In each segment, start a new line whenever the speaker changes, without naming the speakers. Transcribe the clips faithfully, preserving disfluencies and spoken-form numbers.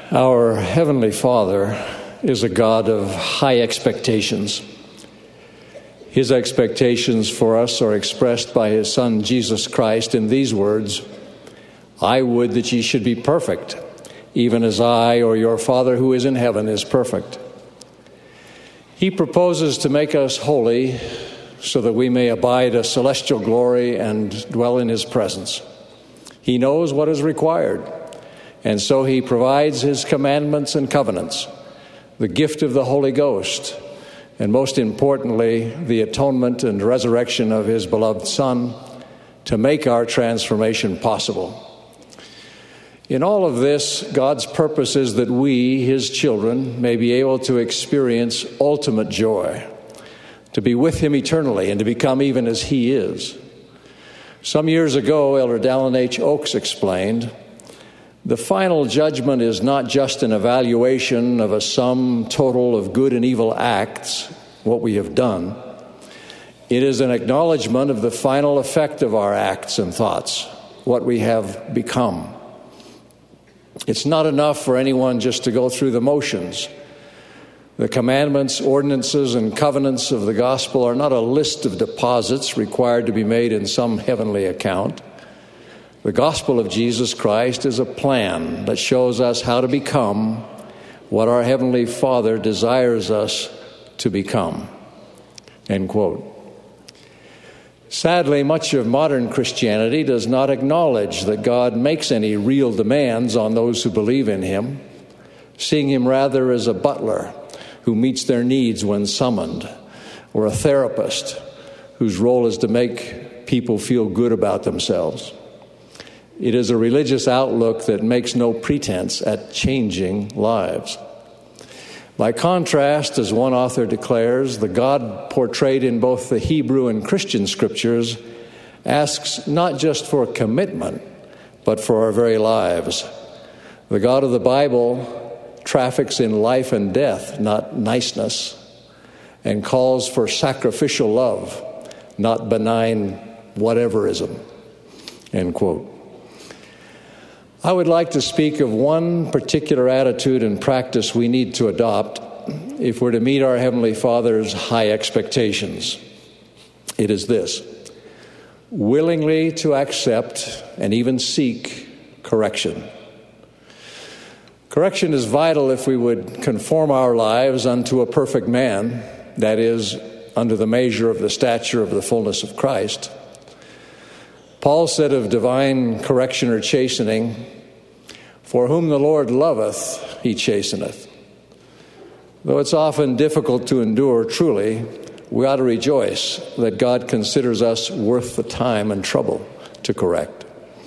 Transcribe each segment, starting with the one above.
Our Heavenly Father is a God of high expectations. His expectations for us are expressed by His Son, Jesus Christ, in these words, "I would that ye should be perfect, even as I or your Father who is in heaven is perfect." He proposes to make us holy so that we may abide a celestial glory and dwell in His presence. He knows what is required, and so He provides His commandments and covenants, the gift of the Holy Ghost, and most importantly, the atonement and resurrection of His beloved Son to make our transformation possible. In all of this, God's purpose is that we, His children, may be able to experience ultimate joy, to be with Him eternally and to become even as He is. Some years ago, Elder Dallin H. Oaks explained, "The final judgment is not just an evaluation of a sum total of good and evil acts, what we have done. It is an acknowledgement of the final effect of our acts and thoughts, what we have become. It's not enough for anyone just to go through the motions. The commandments, ordinances, and covenants of the gospel are not a list of deposits required to be made in some heavenly account. The gospel of Jesus Christ is a plan that shows us how to become what our Heavenly Father desires us to become." End quote. Sadly, much of modern Christianity does not acknowledge that God makes any real demands on those who believe in Him, seeing Him rather as a butler who meets their needs when summoned, or a therapist whose role is to make people feel good about themselves. It is a religious outlook that makes no pretense at changing lives. By contrast, as one author declares, the God portrayed in both the Hebrew and Christian scriptures asks not just for commitment, but for our very lives. The God of the Bible traffics in life and death, not niceness, and calls for sacrificial love, not benign whateverism. End quote. I would like to speak of one particular attitude and practice we need to adopt if we're to meet our Heavenly Father's high expectations. It is this: willingly to accept and even seek correction. Correction is vital if we would conform our lives unto a perfect man, that is, under the measure of the stature of the fullness of Christ. Paul said of divine correction or chastening, "For whom the Lord loveth, He chasteneth." Though it's often difficult to endure, truly, we ought to rejoice that God considers us worth the time and trouble to correct.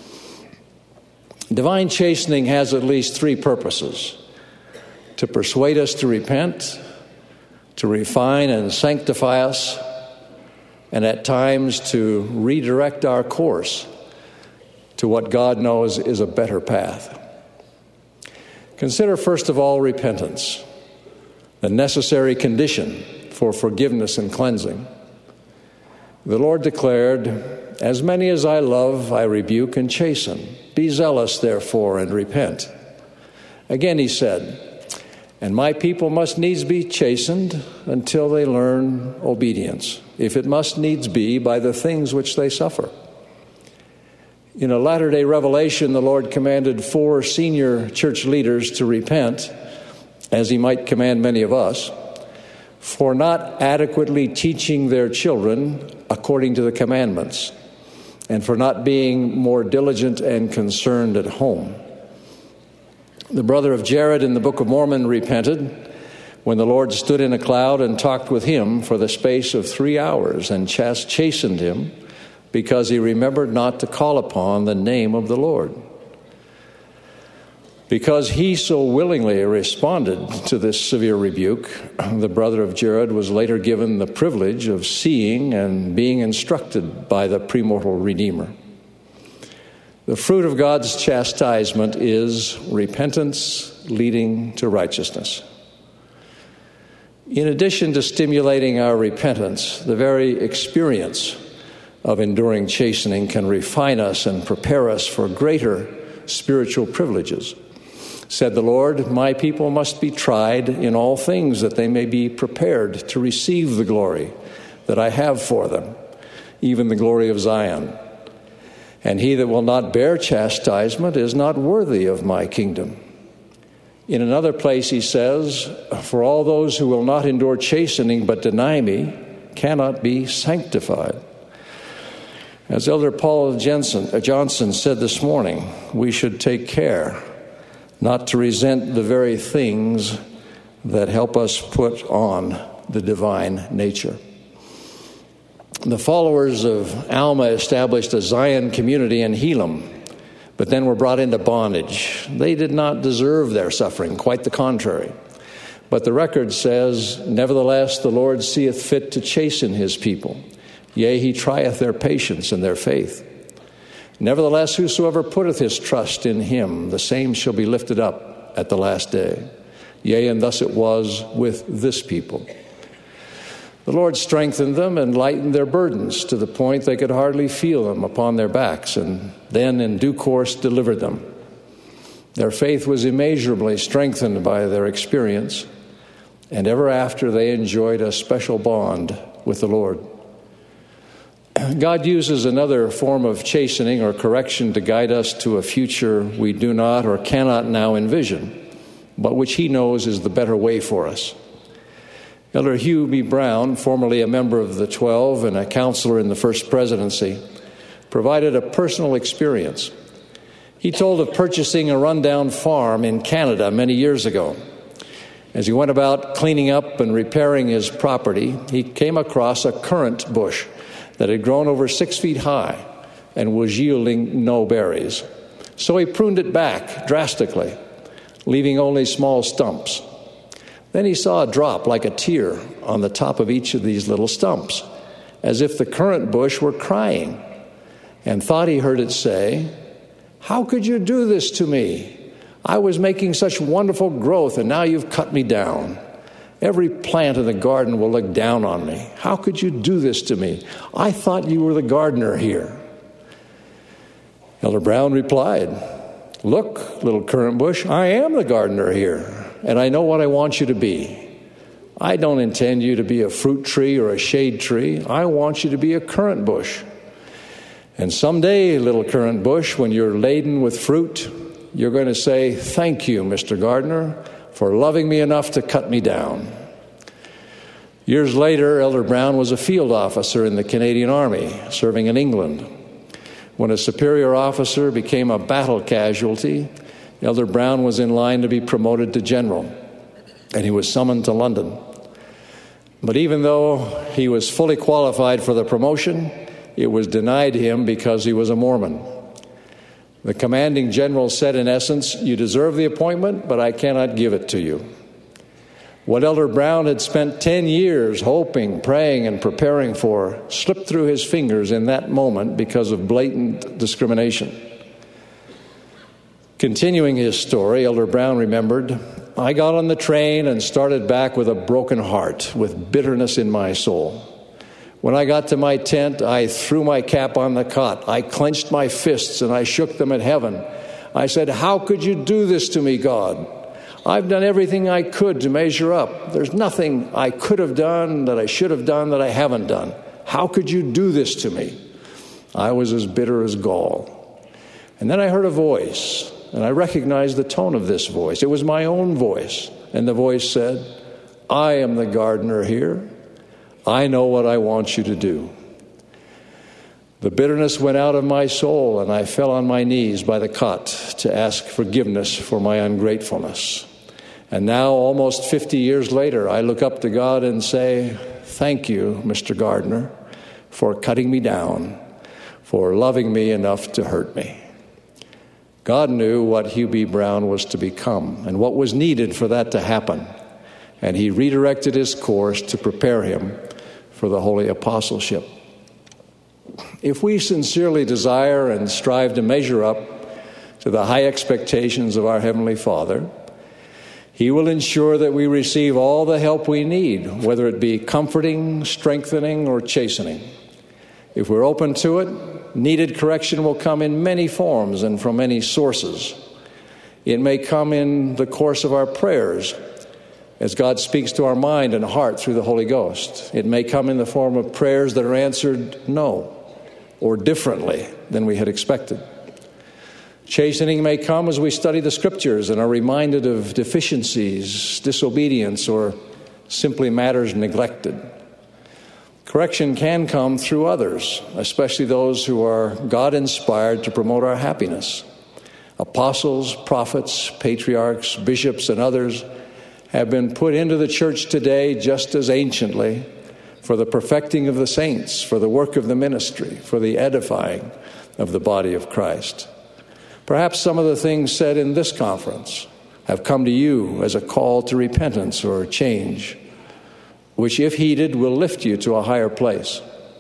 Divine chastening has at least three purposes: to persuade us to repent, to refine and sanctify us, and at times to redirect our course to what God knows is a better path. Consider first of all repentance, the necessary condition for forgiveness and cleansing. The Lord declared, "As many as I love, I rebuke and chasten. Be zealous, therefore, and repent." Again He said, "And my people must needs be chastened until they learn obedience, if it must needs be by the things which they suffer." In a latter-day revelation, the Lord commanded four senior church leaders to repent, as He might command many of us, for not adequately teaching their children according to the commandments, and for not being more diligent and concerned at home. The brother of Jared in the Book of Mormon repented when the Lord stood in a cloud and talked with him for the space of three hours and chas- chastened him because he remembered not to call upon the name of the Lord. Because he so willingly responded to this severe rebuke, the brother of Jared was later given the privilege of seeing and being instructed by the premortal Redeemer. The fruit of God's chastisement is repentance leading to righteousness. In addition to stimulating our repentance, the very experience of enduring chastening can refine us and prepare us for greater spiritual privileges. Said the Lord, my people must be tried in all things, that they may be prepared to receive the glory that I have for them, even the glory of Zion. And he that will not bear chastisement is not worthy of my kingdom. In another place he says, for all those who will not endure chastening but deny me cannot be sanctified. As Elder Paul Jensen, uh, Johnson said this morning, we should take care not to resent the very things that help us put on the divine nature. The followers of Alma established a Zion community in Helam, but then were brought into bondage. They did not deserve their suffering, quite the contrary. But the record says, nevertheless, the Lord seeth fit to chasten his people. Yea, he trieth their patience and their faith. Nevertheless, whosoever putteth his trust in him, the same shall be lifted up at the last day. Yea, and thus it was with this people. The Lord strengthened them and lightened their burdens to the point they could hardly feel them upon their backs, and then in due course delivered them. Their faith was immeasurably strengthened by their experience, and ever after they enjoyed a special bond with the Lord. God uses another form of chastening or correction to guide us to a future we do not or cannot now envision, but which he knows is the better way for us. Elder Hugh B. Brown, formerly a member of the Twelve and a counselor in the First Presidency, provided a personal experience. He told of purchasing a rundown farm in Canada many years ago. As he went about cleaning up and repairing his property, he came across a currant bush that had grown over six feet high and was yielding no berries. So he pruned it back drastically, leaving only small stumps. Then he saw a drop like a tear on the top of each of these little stumps, as if the currant bush were crying, and thought he heard it say, how could you do this to me? I was making such wonderful growth, and now you've cut me down. Every plant in the garden will look down on me. How could you do this to me? I thought you were the gardener here. Elder Brown replied, look, little currant bush, I am the gardener here. And I know what I want you to be. I don't intend you to be a fruit tree or a shade tree. I want you to be a currant bush. And someday, little currant bush, when you're laden with fruit, you're going to say, thank you, Mister Gardener, for loving me enough to cut me down. Years later, Elder Brown was a field officer in the Canadian Army, serving in England. When a superior officer became a battle casualty, Elder Brown was in line to be promoted to general, and he was summoned to London. But even though he was fully qualified for the promotion, it was denied him because he was a Mormon. The commanding general said, in essence, you deserve the appointment, but I cannot give it to you. What Elder Brown had spent ten years hoping, praying, and preparing for slipped through his fingers in that moment because of blatant discrimination. Continuing his story, Elder Brown remembered, I got on the train and started back with a broken heart, with bitterness in my soul. When I got to my tent, I threw my cap on the cot. I clenched my fists and I shook them at heaven. I said, how could you do this to me, God? I've done everything I could to measure up. There's nothing I could have done that I should have done that I haven't done. How could you do this to me? I was as bitter as gall. And then I heard a voice. And I recognized the tone of this voice. It was my own voice. And the voice said, I am the gardener here. I know what I want you to do. The bitterness went out of my soul, and I fell on my knees by the cot to ask forgiveness for my ungratefulness. And now, almost fifty years later, I look up to God and say, thank you, Mister Gardener, for cutting me down, for loving me enough to hurt me. God knew what Hugh B. Brown was to become and what was needed for that to happen, and he redirected his course to prepare him for the holy apostleship. If we sincerely desire and strive to measure up to the high expectations of our Heavenly Father, He will ensure that we receive all the help we need, whether it be comforting, strengthening, or chastening. If we're open to it, needed correction will come in many forms and from many sources. It may come in the course of our prayers, as God speaks to our mind and heart through the Holy Ghost. It may come in the form of prayers that are answered no, or differently than we had expected. Chastening may come as we study the Scriptures and are reminded of deficiencies, disobedience, or simply matters neglected. Correction can come through others, especially those who are God-inspired to promote our happiness. Apostles, prophets, patriarchs, bishops, and others have been put into the church today just as anciently for the perfecting of the saints, for the work of the ministry, for the edifying of the body of Christ. Perhaps some of the things said in this conference have come to you as a call to repentance or change, which, if heeded, will lift you to a higher place.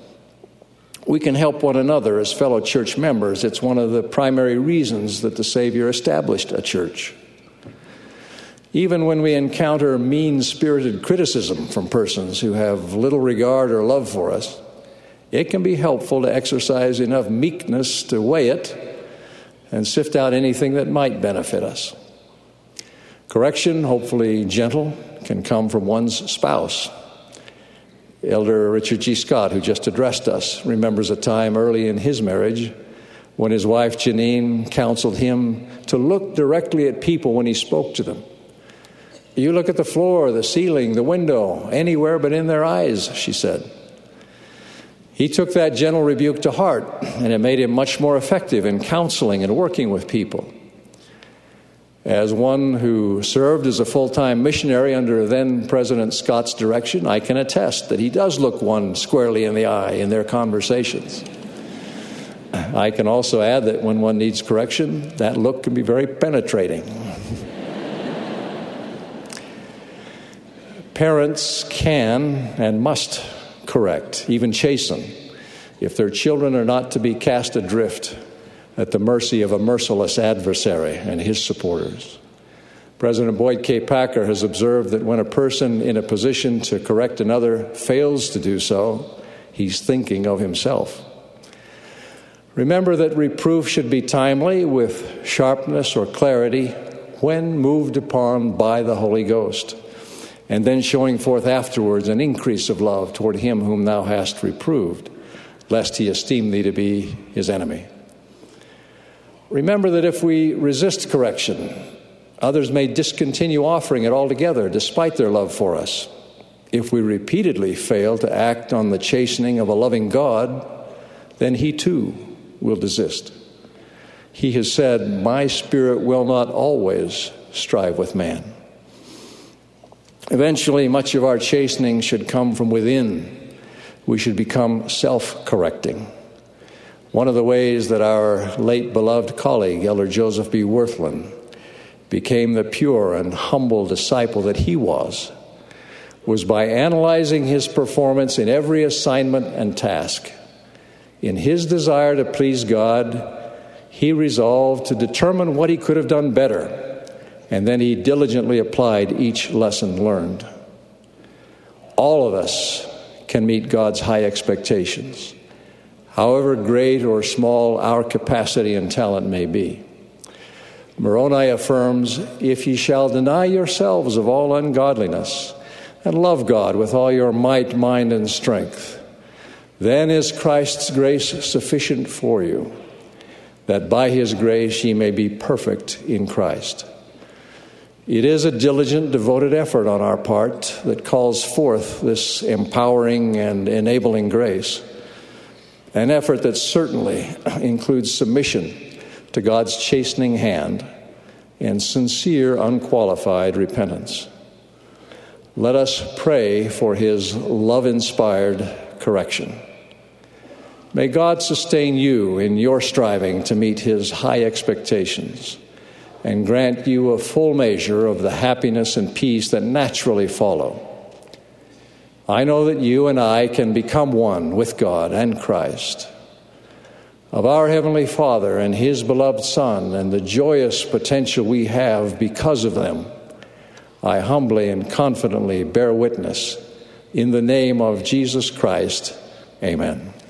We can help one another as fellow church members. It's one of the primary reasons that the Savior established a church. Even when we encounter mean-spirited criticism from persons who have little regard or love for us, it can be helpful to exercise enough meekness to weigh it and sift out anything that might benefit us. Correction, hopefully gentle, can come from one's spouse. Elder Richard G. Scott, who just addressed us, remembers a time early in his marriage when his wife Janine counseled him to look directly at people when he spoke to them. You look at the floor, the ceiling, the window, anywhere but in their eyes, she said. He took that gentle rebuke to heart, and it made him much more effective in counseling and working with people. As one who served as a full-time missionary under then-President Scott's direction, I can attest that he does look one squarely in the eye in their conversations. I can also add that when one needs correction, that look can be very penetrating. Parents can and must correct, even chasten, if their children are not to be cast adrift at the mercy of a merciless adversary and his supporters. President Boyd K. Packer has observed that when a person in a position to correct another fails to do so, he's thinking of himself. Remember that reproof should be timely, with sharpness or clarity, when moved upon by the Holy Ghost, and then showing forth afterwards an increase of love toward him whom thou hast reproved, lest he esteem thee to be his enemy. Remember that if we resist correction, others may discontinue offering it altogether despite their love for us. If we repeatedly fail to act on the chastening of a loving God, then he too will desist. He has said, "My spirit will not always strive with man." Eventually, much of our chastening should come from within. We should become self-correcting. One of the ways that our late beloved colleague, Elder Joseph B. Wirthlin, became the pure and humble disciple that he was, was by analyzing his performance in every assignment and task. In his desire to please God, he resolved to determine what he could have done better, and then he diligently applied each lesson learned. All of us can meet God's high expectations, however great or small our capacity and talent may be. Moroni affirms, "If ye shall deny yourselves of all ungodliness, and love God with all your might, mind, and strength, then is Christ's grace sufficient for you, that by his grace ye may be perfect in Christ." It is a diligent, devoted effort on our part that calls forth this empowering and enabling grace, an effort that certainly includes submission to God's chastening hand and sincere, unqualified repentance. Let us pray for his love-inspired correction. May God sustain you in your striving to meet his high expectations and grant you a full measure of the happiness and peace that naturally follow. I know that you and I can become one with God and Christ. Of our Heavenly Father and his beloved Son and the joyous potential we have because of them, I humbly and confidently bear witness. In the name of Jesus Christ, amen.